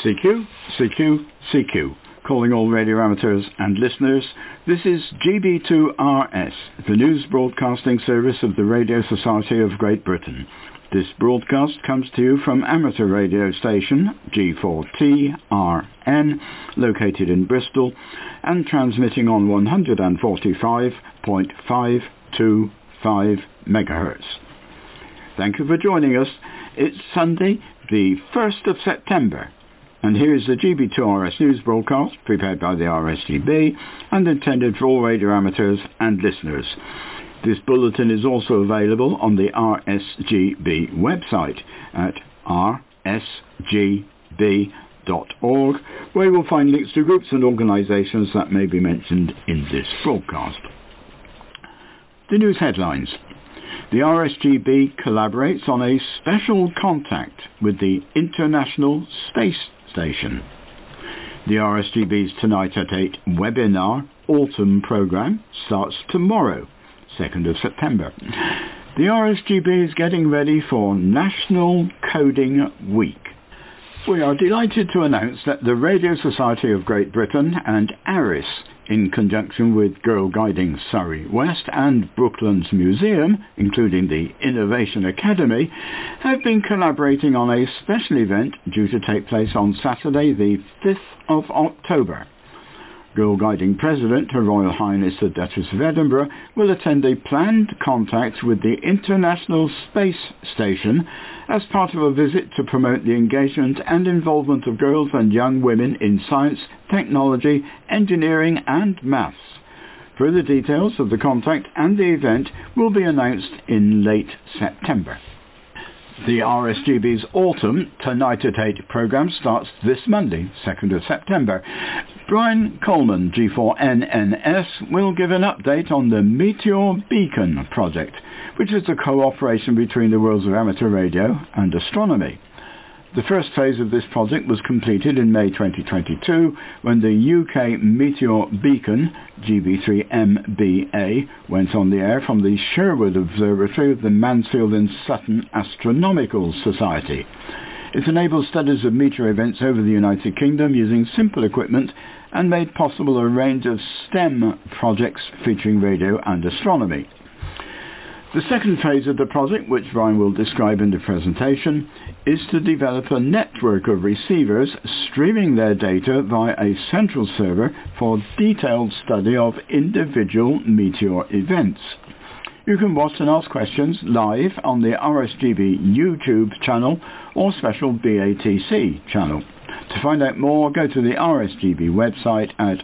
CQ, CQ, CQ. Calling all radio amateurs and listeners, this is GB2RS, the news broadcasting service of the Radio Society of Great Britain. This broadcast comes to you from amateur radio station G4TRN, located in Bristol, and transmitting on 145.525 MHz. Thank you for joining us. It's Sunday, the 1st of September. And here is the GB2RS news broadcast prepared by the RSGB and intended for all radio amateurs and listeners. This bulletin is also available on the RSGB website at rsgb.org, where you will find links to groups and organisations that may be mentioned in this broadcast. The news headlines. The RSGB collaborates on a special contact with the International Space Station. The RSGB's Tonight at 8 webinar autumn programme starts tomorrow, 2nd of September. The RSGB is getting ready for National Coding Week. We are delighted to announce that the Radio Society of Great Britain and ARIS, in conjunction with Girl Guiding Surrey West and Brooklands Museum, including the Innovation Academy, have been collaborating on a special event due to take place on Saturday the 5th of October. Girl Guiding President, Her Royal Highness the Duchess of Edinburgh, will attend a planned contact with the International Space Station as part of a visit to promote the engagement and involvement of girls and young women in science, technology, engineering and maths. Further details of the contact and the event will be announced in late September. The RSGB's Autumn Tonight at 8 programme starts this Monday, 2nd of September. Brian Coleman, G4NNS, will give an update on the Meteor Beacon project, which is a cooperation between the worlds of amateur radio and astronomy. The first phase of this project was completed in May 2022 when the UK Meteor Beacon, GB3MBA, went on the air from the Sherwood Observatory of the Mansfield and Sutton Astronomical Society. It enables studies of meteor events over the United Kingdom using simple equipment and made possible a range of STEM projects featuring radio and astronomy. The second phase of the project, which Brian will describe in the presentation, is to develop a network of receivers streaming their data via a central server for detailed study of individual meteor events. You can watch and ask questions live on the RSGB YouTube channel or special BATC channel. To find out more, go to the RSGB website at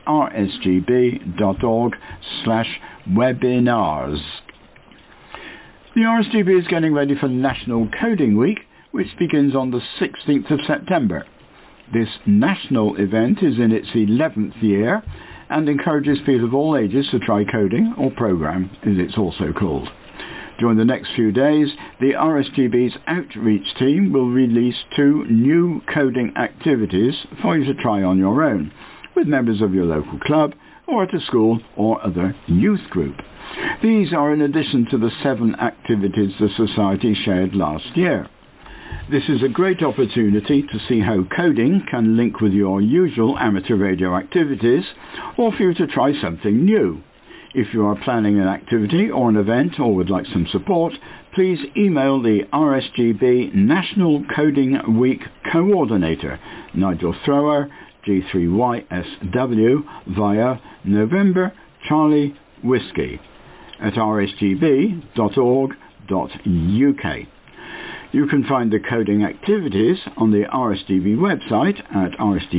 rsgb.org/webinars. The RSGB is getting ready for National Coding Week, which begins on the 16th of September. This national event is in its 11th year and encourages people of all ages to try coding, or program as it's also called. During the next few days, the RSGB's outreach team will release 2 new coding activities for you to try on your own, with members of your local club or at a school or other youth group. These are in addition to the 7 activities the Society shared last year. This is a great opportunity to see how coding can link with your usual amateur radio activities, or for you to try something new. If you are planning an activity or an event or would like some support, please email the RSGB National Coding Week Coordinator, Nigel Thrower, G3YSW, via November Charlie Whiskey at rsgb.org.uk. You can find the coding activities on the RSGB website at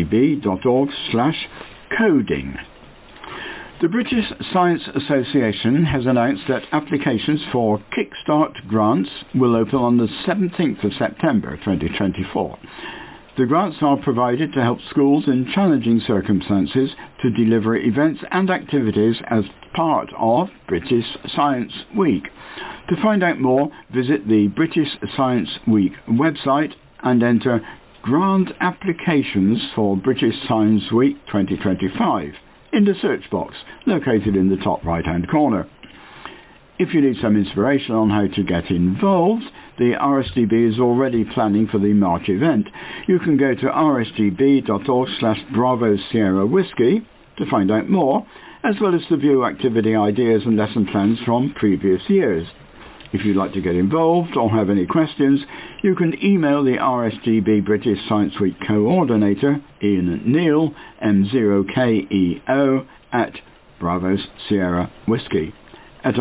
rsgb.org/coding. The British Science Association has announced that applications for Kickstart grants will open on the 17th of September 2024. The grants are provided to help schools in challenging circumstances to deliver events and activities as part of British Science Week. To find out more, visit the British Science Week website and enter Grant Applications for British Science Week 2025 in the search box located in the top right-hand corner. If you need some inspiration on how to get involved, the RSGB is already planning for the March event. You can go to rsgb.org/Bravo Sierra Whiskey to find out more, as well as to view activity ideas and lesson plans from previous years. If you'd like to get involved or have any questions, you can email the RSGB British Science Week Coordinator, Ian Neal, M0KEO, at Bravo Sierra Whiskey at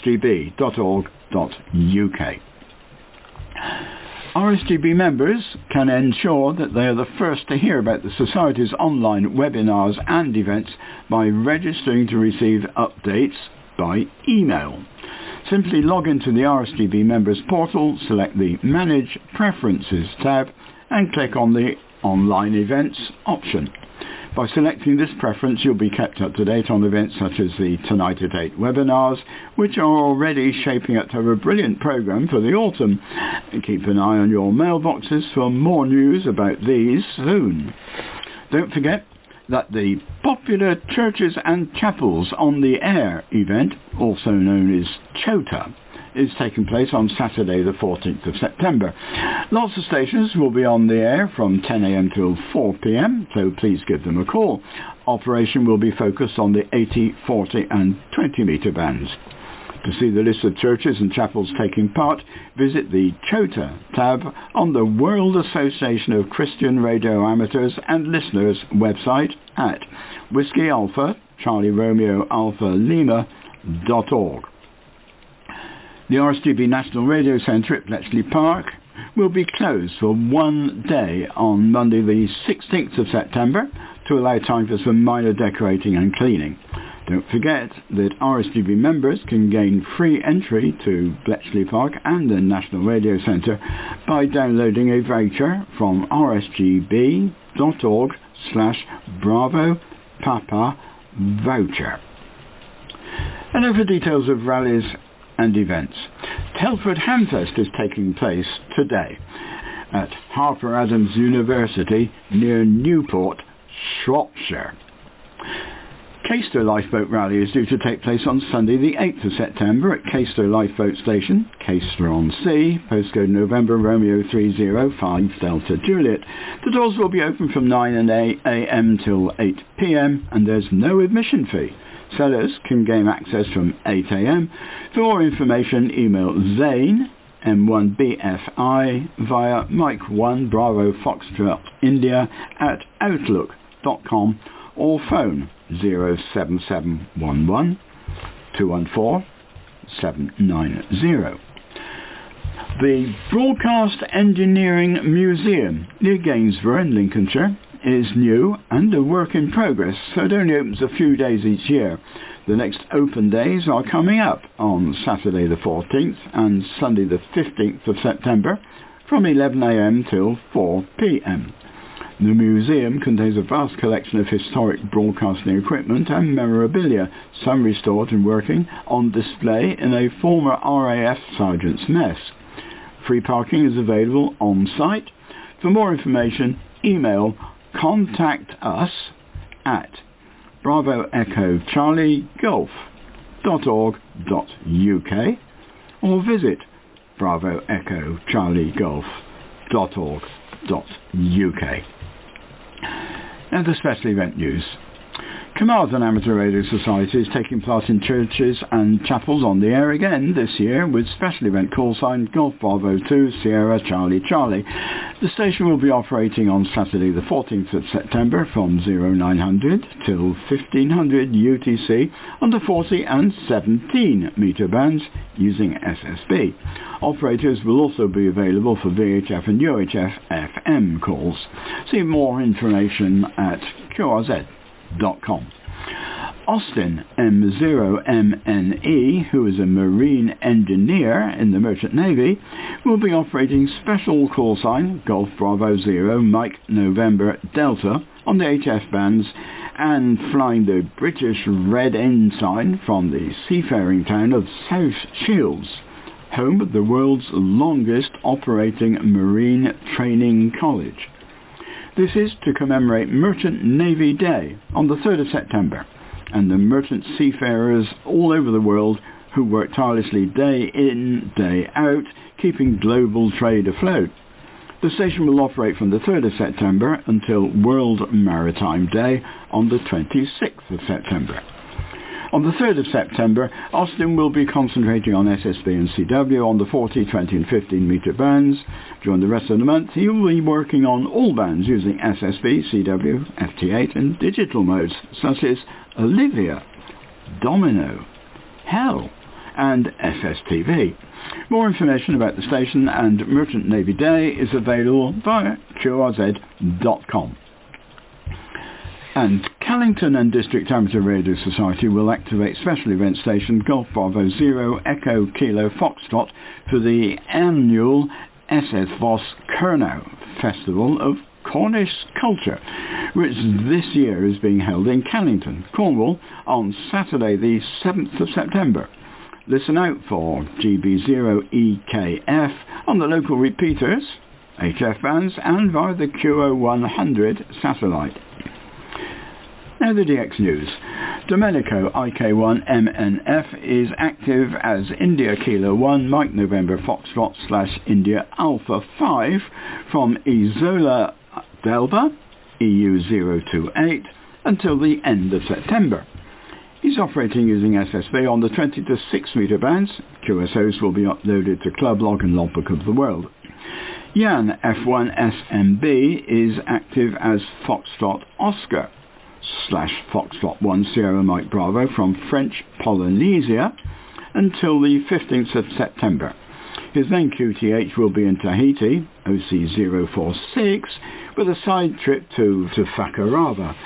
rsgb.org.uk. RSGB members can ensure that they are the first to hear about the Society's online webinars and events by registering to receive updates by email. Simply log into the RSGB members portal, select the Manage Preferences tab and click on the Online Events option. By selecting this preference, you'll be kept up to date on events such as the Tonight at 8 webinars, which are already shaping up to have a brilliant programme for the autumn. And keep an eye on your mailboxes for more news about these soon. Don't forget that the popular Churches and Chapels on the Air event, also known as CHOTA, is taking place on Saturday the 14th of September. Lots of stations will be on the air from 10 a.m. till 4 p.m, so please give them a call. Operation will be focused on the 80, 40 and 20 metre bands. To see the list of churches and chapels taking part, visit the CHOTA tab on the World Association of Christian Radio Amateurs and Listeners website at Whiskey Alpha, Charlie Romeo Alpha Lima.org. The RSGB National Radio Centre at Bletchley Park will be closed for one day on Monday the 16th of September to allow time for some minor decorating and cleaning. Don't forget that RSGB members can gain free entry to Bletchley Park and the National Radio Centre by downloading a voucher from rsgb.org/Bravo Papa Voucher. And now for details of rallies and events. Telford Hamfest is taking place today at Harper Adams University near Newport, Shropshire. Caister Lifeboat Rally is due to take place on Sunday the 8th of September at Caister Lifeboat Station, Caister-on-Sea, postcode November Romeo 305 Delta Juliet. The doors will be open from 9 a.m. till 8 p.m. and there's no admission fee. Sellers can gain access from 8 a.m. For more information, email Zane, M1BFI, via Mike1 Bravo Foxtrot India at outlook.com or phone 07711 214 790. The Broadcast Engineering Museum near Gainsborough in Lincolnshire is new and a work in progress, so it only opens a few days each year. The next open days are coming up on Saturday the 14th and Sunday the 15th of September from 11 a.m. till 4 p.m. The museum contains a vast collection of historic broadcasting equipment and memorabilia, some restored and working, on display in a former RAF sergeant's mess. Free parking is available on site. For more information, email contact us at bravoechocharliegolf.org.uk or visit bravoechocharliegolf.org.uk. And the special event news. Carmarthen Amateur Radio Society is taking part in churches and chapels on the air again this year with special event call sign Golf Bravo 2 Sierra Charlie Charlie. The station will be operating on Saturday the 14th of September from 0900 till 1500 UTC on the 40 and 17 metre bands using SSB. Operators will also be available for VHF and UHF FM calls. See more information at QRZ.com. Austin M0MNE, who is a marine engineer in the Merchant Navy, will be operating special call sign Golf Bravo 0 Mike November Delta on the HF bands and flying the British Red Ensign from the seafaring town of South Shields, home of the world's longest operating marine training college. This is to commemorate Merchant Navy Day on the 3rd of September, and the merchant seafarers all over the world who work tirelessly day in, day out, keeping global trade afloat. The station will operate from the 3rd of September until World Maritime Day on the 26th of September. On the 3rd of September, Austin will be concentrating on SSB and CW on the 40, 20 and 15 metre bands. During the rest of the month, he will be working on all bands using SSB, CW, FT8 and digital modes such as Olivia, Domino, Hell and SSTV. More information about the station and Merchant Navy Day is available via qrz.com. And Callington and District Amateur Radio Society will activate special event station Golf Bravo 0 Echo Kilo Foxtrot for the annual SS Voss Kernau Festival of Cornish Culture, which this year is being held in Callington, Cornwall, on Saturday the 7th of September. Listen out for GB0EKF on the local repeaters, HF bands and via the QO100 satellite. Now the DX News. Domenico IK1MNF is active as India Kilo 1 Mike November Foxtrot / India Alpha 5 from Isola Delta EU028 until the end of September. He's operating using SSB on the 20 to 6 metre bands. QSOs will be uploaded to Club Log and Logbook of the World. Jan F1SMB is active as Foxtrot Oscar / Foxtrot 10 Mike Bravo from French Polynesia until the 15th of September. His main QTH will be in Tahiti, OC046, with a side trip to Fakarava,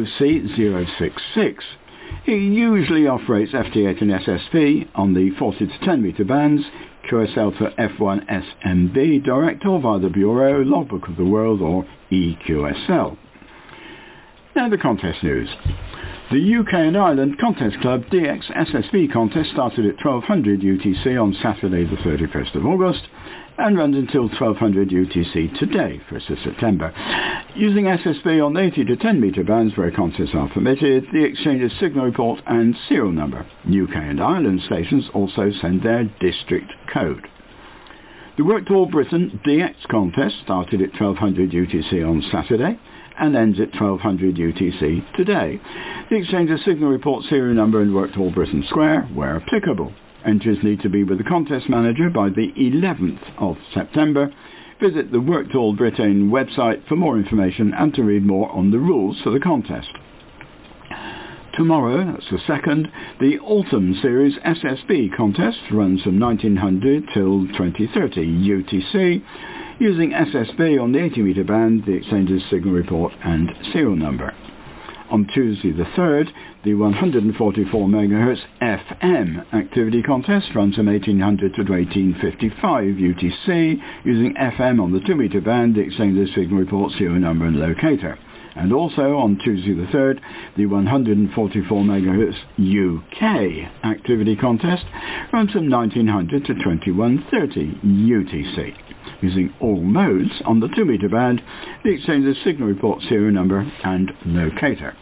OC066. He usually operates FT8 and SSP on the 40 to 10 metre bands, QSL for F1SMB direct or via the Bureau, Logbook of the World or EQSL. Now the contest news. The UK and Ireland Contest Club DX SSB contest started at 1200 UTC on Saturday the 31st of August and runs until 1200 UTC today, 1st of September. Using SSB on 80 to 10 metre bands where contests are permitted, the exchange's signal report and serial number. UK and Ireland stations also send their district code. The Work to All Britain DX contest started at 1200 UTC on Saturday and ends at 1200 UTC today. The exchange's signal report serial number and Work to All Britain Square where applicable. Entries need to be with the contest manager by the 11th of September. Visit the Work to All Britain website for more information and to read more on the rules for the contest. Tomorrow, that's the 2nd, the Autumn Series SSB contest runs from 1900 till 2030 UTC using SSB on the 80 metre band, the exchange's signal report and serial number. On Tuesday the 3rd, the 144 MHz FM activity contest runs from 1800 to 1855 UTC using FM on the 2 metre band, the exchange's signal report, serial number and locator. And also on Tuesday the 3rd, the 144 MHz UK activity contest runs from 1900 to 2130 UTC. Using all modes on the 2 metre band, the exchange's signal report, serial number and locator.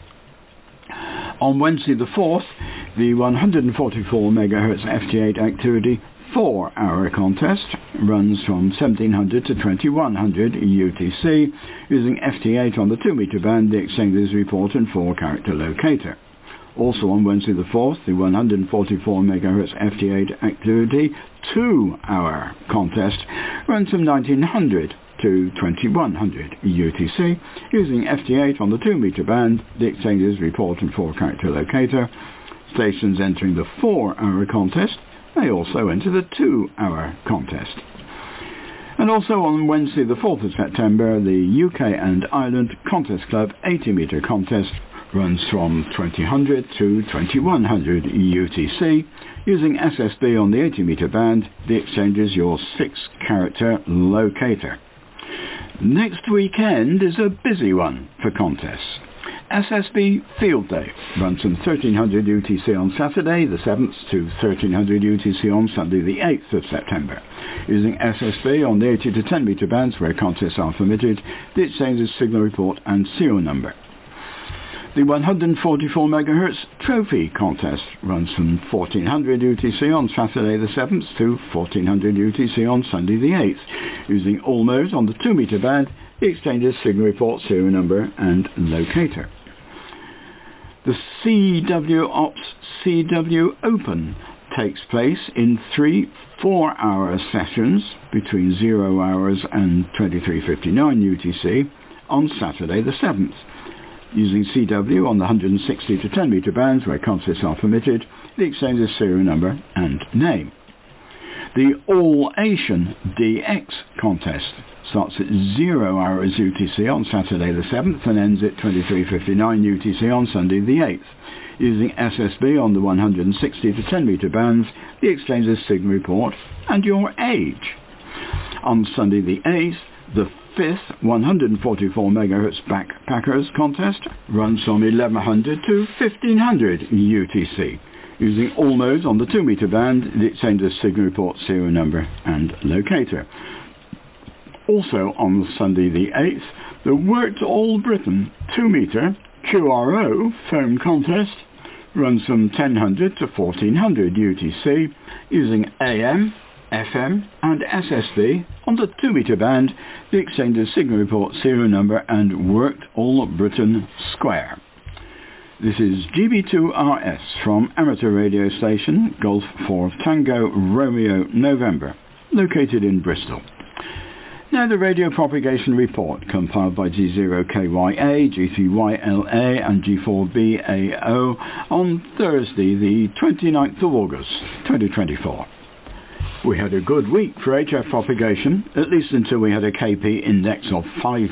On Wednesday the 4th, the 144 MHz FT8 activity 4-hour contest runs from 1700 to 2100 UTC using FT8 on the 2 metre band, the exchange's report and 4-character locator. Also on Wednesday the 4th, the 144 MHz FT8 activity 2-hour contest runs from 1900 to 2100 UTC using FT8 on the 2 metre band, the exchange's report and 4-character locator. Stations entering the 4-hour contest may also enter the 2-hour contest. And also on Wednesday the 4th of September, the UK and Ireland Contest Club 80 metre contest runs from 2000 to 2100 UTC using SSB on the 80 metre band, the exchange's your 6-character locator. Next weekend is a busy one for contests. SSB Field Day runs from 1300 UTC on Saturday the 7th to 1300 UTC on Sunday the 8th of September. Using SSB on the 80 to 10 metre bands where contests are permitted, the exchange's signal report and serial number. The 144 MHz Trophy Contest runs from 1400 UTC on Saturday the 7th to 1400 UTC on Sunday the 8th, using all modes on the 2 meter band, the exchange's signal report serial number and locator. The CW Ops CW Open takes place in 3 4-hour sessions between 0 hours and 23:59 UTC on Saturday the 7th, using CW on the 160 to 10 meter bands where contests are permitted, the exchange's serial number and name. The All Asian DX contest starts at 0 hours UTC on Saturday the 7th and ends at 23:59 UTC on Sunday the 8th. Using SSB on the 160 to 10 meter bands, the exchange's signal report and your age. On Sunday the 8th, the 5th 144 MHz Backpackers contest runs from 1100 to 1500 UTC. Using all modes on the 2 meter band, the exchange's signal report serial number and locator. Also on Sunday the 8th, the Worked All Britain 2 meter QRO foam contest runs from 1000 to 1400 UTC, using AM, FM and SSB on the 2 meter band, the exchange's signal report serial number and Worked All Britain Square. This is GB2RS from amateur radio station Golf 4 Tango Romeo November, located in Bristol. Now the radio propagation report, compiled by G0KYA, G3YLA and G4BAO on Thursday the 29th of August 2024. We had a good week for HF propagation, at least until we had a KP index of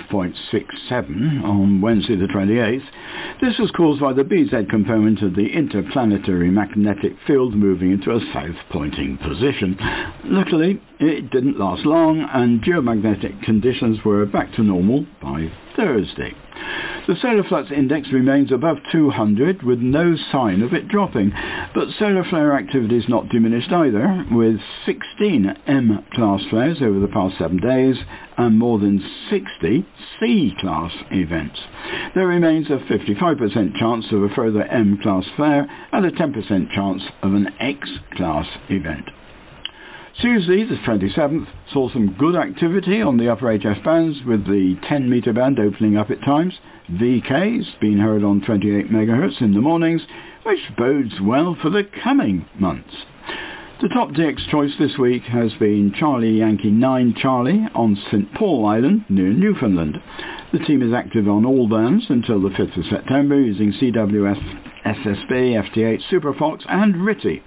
5.67 on Wednesday the 28th. This was caused by the BZ component of the interplanetary magnetic field moving into a south-pointing position. Luckily, it didn't last long and geomagnetic conditions were back to normal by Thursday. The solar flux index remains above 200 with no sign of it dropping, but solar flare activity is not diminished either, with 16 M-class flares over the past 7 days and more than 60 C-class events. There remains a 55% chance of a further M-class flare and a 10% chance of an X-class event. Tuesday, the 27th, saw some good activity on the upper HF bands, with the 10 meter band opening up at times. VK's been heard on 28 MHz in the mornings, which bodes well for the coming months. The top DX choice this week has been Charlie Yankee 9 Charlie on St Paul Island near Newfoundland. The team is active on all bands until the 5th of September using CWS, SSB, FT8, Superfox and RTTY.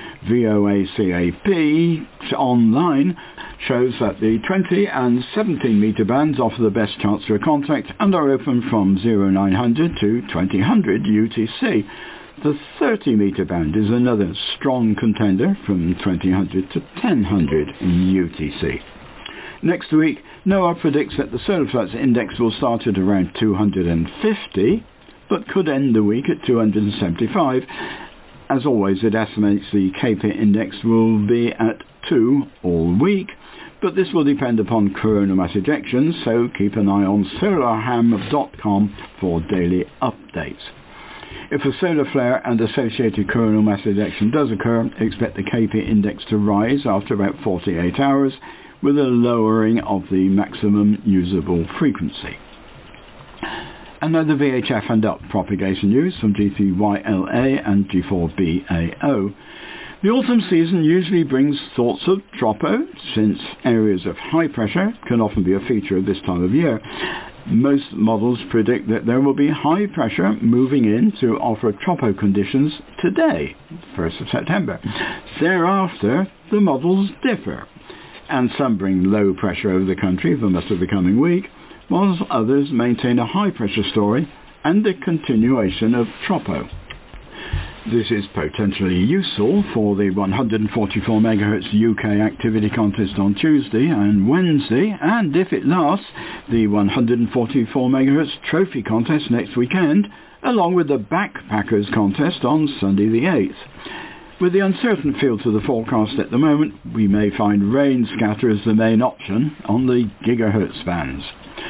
VOACAP online shows that the 20 and 17 meter bands offer the best chance for a contact and are open from 0900 to 2000 UTC. The 30 meter band is another strong contender from 2000 to 1000 UTC. Next week, NOAA predicts that the solar flux index will start at around 250, but could end the week at 275. As always, it estimates the KP index will be at 2 all week, but this will depend upon coronal mass ejections, so keep an eye on solarham.com for daily updates. If a solar flare and associated coronal mass ejection does occur, expect the KP index to rise after about 48 hours, with a lowering of the maximum usable frequency. And now the VHF and up propagation news from G3YLA and G4BAO. The autumn season usually brings thoughts of tropo, since areas of high pressure can often be a feature of this time of year. Most models predict that there will be high pressure moving in to offer tropo conditions today, 1st of September. Thereafter, the models differ, and some bring low pressure over the country for most of the coming week, whilst others maintain a high-pressure story and the continuation of tropo. This is potentially useful for the 144 MHz UK activity contest on Tuesday and Wednesday, and if it lasts, the 144 MHz trophy contest next weekend, along with the Backpackers contest on Sunday the 8th. With the uncertain feel to the forecast at the moment, we may find rain scatter as the main option on the gigahertz bands.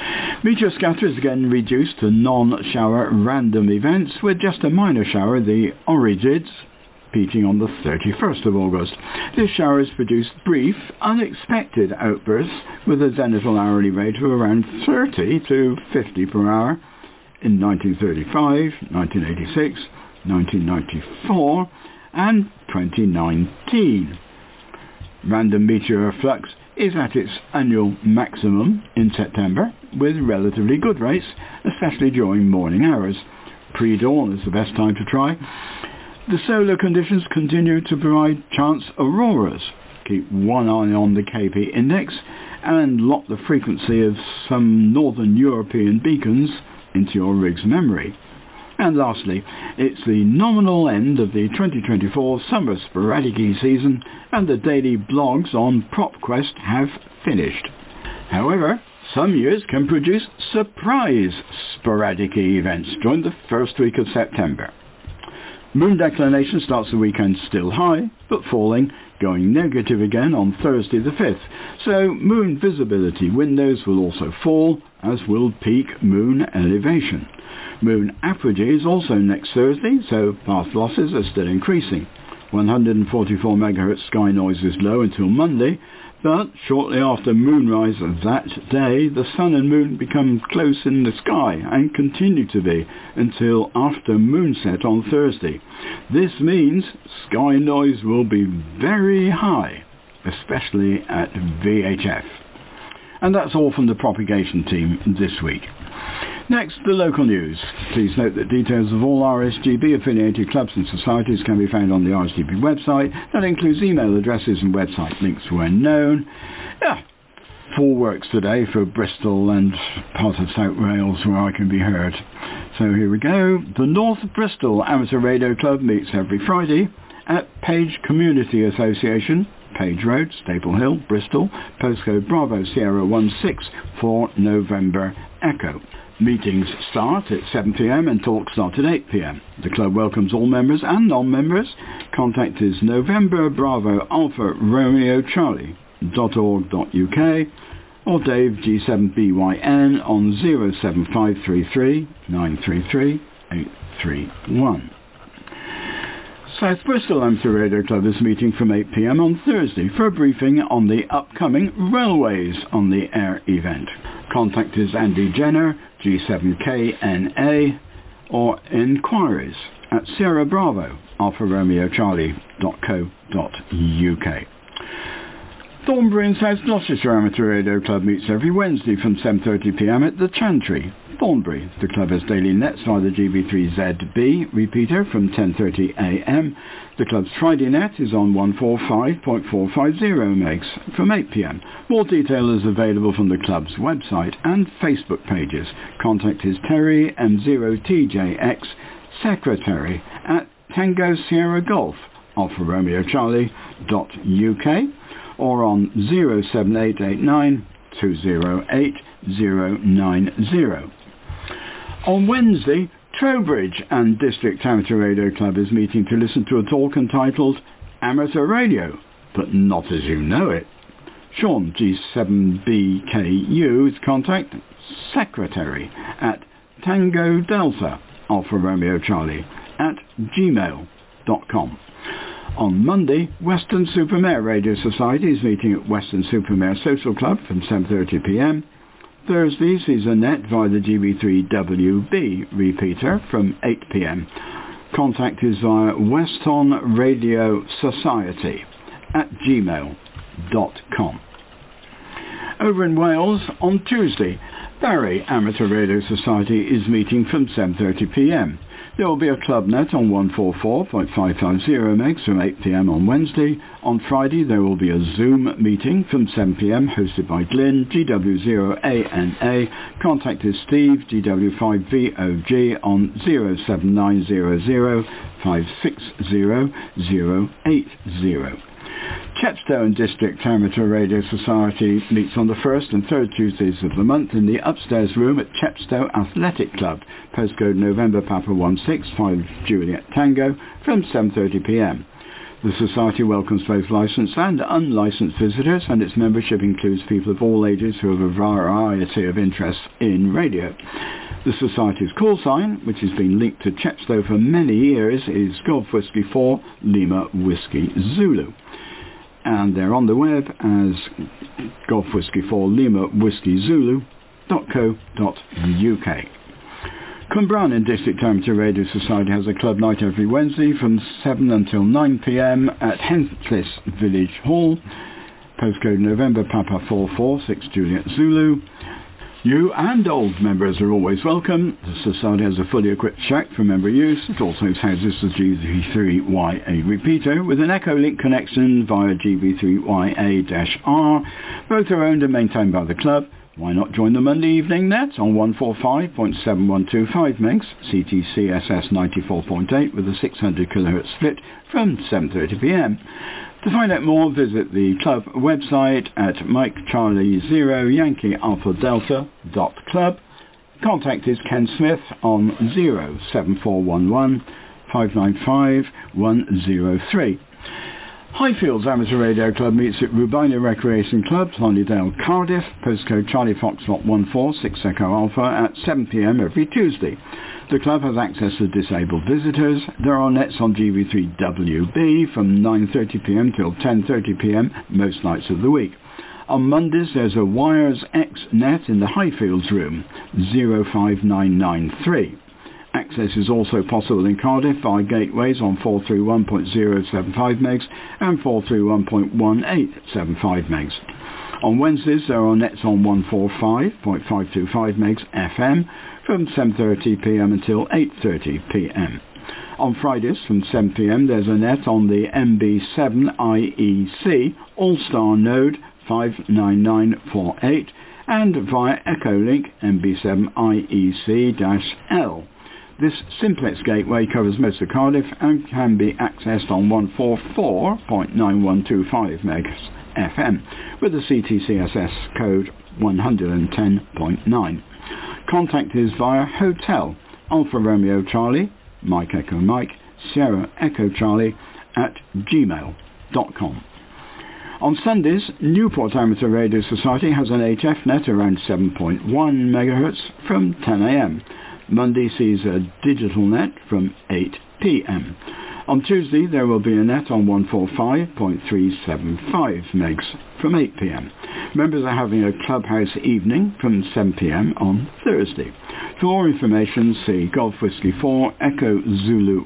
Meteor scatter is again reduced to non-shower random events, with just a minor shower, the Origids, peaking on the 31st of August. This shower has produced brief, unexpected outbursts with a zenithal hourly rate of around 30 to 50 per hour in 1935, 1986, 1994 and 2019. Random meteor flux is at its annual maximum in September, with relatively good rates, especially during morning hours. Pre-dawn is the best time to try. The solar conditions continue to provide chance auroras. Keep one eye on the KP index and lock the frequency of some northern European beacons into your rig's memory. And lastly, it's the nominal end of the 2024 summer sporadic season, and the daily blogs on PropQuest have finished. However, some years can produce surprise sporadic events during the first week of September. Moon declination starts the weekend still high, but falling, going negative again on Thursday the 5th, so moon visibility windows will also fall, as will peak moon elevation. Moon apogee is also next Thursday, so path losses are still increasing. 144 MHz sky noise is low until Monday, but shortly after moonrise of that day, the sun and moon become close in the sky and continue to be until after moonset on Thursday. This means sky noise will be very high, especially at VHF. And that's all from the propagation team this week. Next, the local news. Please note that details of all RSGB affiliated clubs and societies can be found on the RSGB website. That includes email addresses and website links when known. Full works today for Bristol and part of South Wales where I can be heard. So here we go. The North Bristol Amateur Radio Club meets every Friday at Page Community Association, Page Road, Staple Hill, Bristol, postcode Bravo Sierra 16 for November Echo. Meetings start at 7 p.m. and talks start at 8 p.m. The club welcomes all members and non-members. Contact is November Bravo Alpha Romeo Charlie.org.uk or Dave G7BYN on 07533 933 831. South Bristol Amateur Radio Club is meeting from 8 p.m. on Thursday for a briefing on the upcoming Railways on the Air event. Contact is Andy Jenner, G7KNA, or inquiries at Sierra Bravo Alpha Romeo Charlie.co.uk. Thornbury and South Gloucestershire Amateur Radio Club meets every Wednesday from 7:30 p.m. at the Chantry, Thornbury. The club has daily nets via the GB3ZB repeater from 10:30 a.m. The club's Friday net is on 145.450 MHz from 8 p.m. More detail is available from the club's website and Facebook pages. Contact is Terry M0TJX, Secretary at Tango Sierra Golf, Alpha Romeo Charlie.uk, or on 07889 208 090. On Wednesday, Trowbridge and District Amateur Radio Club is meeting to listen to a talk entitled Amateur Radio, but Not As You Know It. Sean, G7BKU, is contact Secretary at Tango Delta Alpha Romeo Charlie at gmail.com. On Monday, Western Supermare Radio Society is meeting at Western Supermare Social Club from 7:30 p.m. Thursday sees a net via the GB3WB repeater from 8 p.m. Contact is via Weston Radio Society at gmail.com. Over in Wales, on Tuesday, Barry Amateur Radio Society is meeting from 7:30 p.m. There will be a club net on 144.550 MHz from 8 p.m. on Wednesday. On Friday there will be a Zoom meeting from 7 p.m. hosted by Glyn, GW0ANA. Contact is Steve, GW5VOG on 07900 560 080. Chepstow and District Amateur Radio Society meets on the first and third Tuesdays of the month in the upstairs room at Chepstow Athletic Club, postcode November Papa 165 Juliet Tango, from 7:30 p.m. The Society welcomes both licensed and unlicensed visitors, and its membership includes people of all ages who have a variety of interests in radio. The Society's call sign, which has been linked to Chepstow for many years, is Golf Whiskey 4 Lima Whiskey Zulu. And they're on the web as Golf Whiskey 4 Lima Whiskey Zulu.co.uk. Cumbranan District Amateur Radio Society has a club night every Wednesday from 7 until 9 p.m. at Henslis Village Hall, postcode November Papa 446 Juliet Zulu. New and old members are always welcome. The Society has a fully equipped shack for member use. It also houses the GB3YA repeater with an Echolink connection via GB3YA-R. Both are owned and maintained by the club. Why not join the Monday evening net on 145.7125 MHz, CTCSS 94.8 with a 600 kHz split from 7:30 p.m. To find out more, visit the club website at Mike Charlie 0 Yankee Alpha Delta .club. Contact is Ken Smith on 07411 595 103. Highfields Amateur Radio Club meets at Rubina Recreation Club, Lonnydale, Cardiff, postcode Charlie Foxtrot 146 Echo Alpha at 7 p.m. every Tuesday. The club has access to disabled visitors. There are nets on GB3WB from 9:30 p.m. till 10:30 p.m. most nights of the week. On Mondays there's a Wires X net in the Highfields room, 05993. Access is also possible in Cardiff via gateways on 431.075 MHz and 431.1875 MHz. On Wednesdays there are nets on 145.525 MHz FM from 7:30 p.m. until 8:30 p.m. On Fridays from 7 p.m. there's a net on the MB7 IEC All-Star node 59948 and via Echolink MB7 IEC-L. This simplex gateway covers most of Cardiff and can be accessed on 144.9125 MHz FM with a CTCSS code 110.9. Contact is via Hotel Alpha Romeo Charlie, Mike Echo Mike, Sierra Echo Charlie at gmail.com. On Sundays, Newport Amateur Radio Society has an HF net around 7.1 MHz from 10 a.m. Monday sees a digital net from 8 p.m. On Tuesday there will be a net on 145.375 MHz from 8 p.m. Members are having a clubhouse evening from 7 p.m. on Thursday. For more information see Golf Whiskey 4 Echo Zulu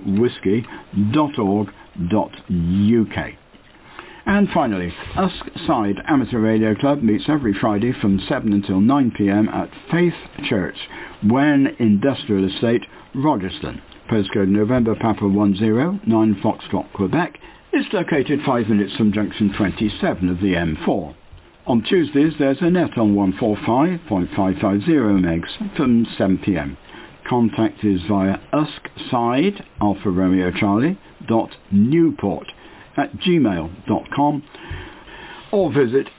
Whiskey.org.uk. And finally, Usk Side Amateur Radio Club meets every Friday from 7 until 9 p.m. at Faith Church, Wen Industrial Estate, Rogerston, postcode November Papa 109 Foxtrot, Quebec. It's located 5 minutes from junction 27 of the M4. On Tuesdays there's a net on 145.550 MHz from 7 p.m. Contact is via uskside Alpha Romeo Charlie .newport at gmail.com or visit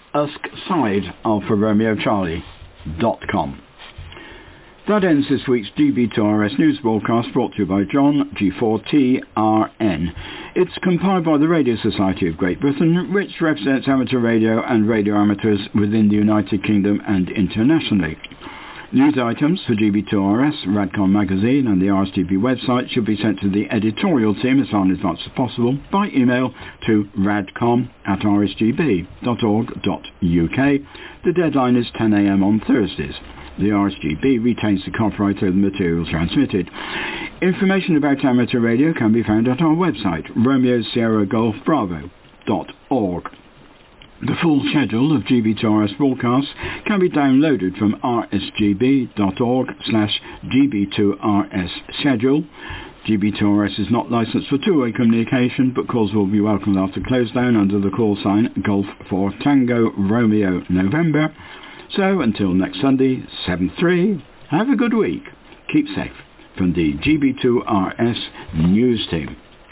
usksidealpharomeo.charlie.com. That ends this week's GB2RS news broadcast brought to you by John G4TRN. It's compiled by the Radio Society of Great Britain, which represents amateur radio and radio amateurs within the United Kingdom and internationally. News items for GB2RS, Radcom magazine and the RSGB website should be sent to the editorial team as far in advance as possible by email to radcom@rsgb.org.uk. The deadline is 10 a.m. on Thursdays. The RSGB retains the copyright over the material transmitted. Information about amateur radio can be found at our website, RomeoSierraGolfBravo.org. The full schedule of GB2RS broadcasts can be downloaded from rsgb.org/GB2RS schedule. GB2RS is not licensed for two-way communication, but calls will be welcomed after close down under the call sign Golf 4 Tango Romeo November. So until next Sunday, 7/3, have a good week. Keep safe. From the GB2RS News Team.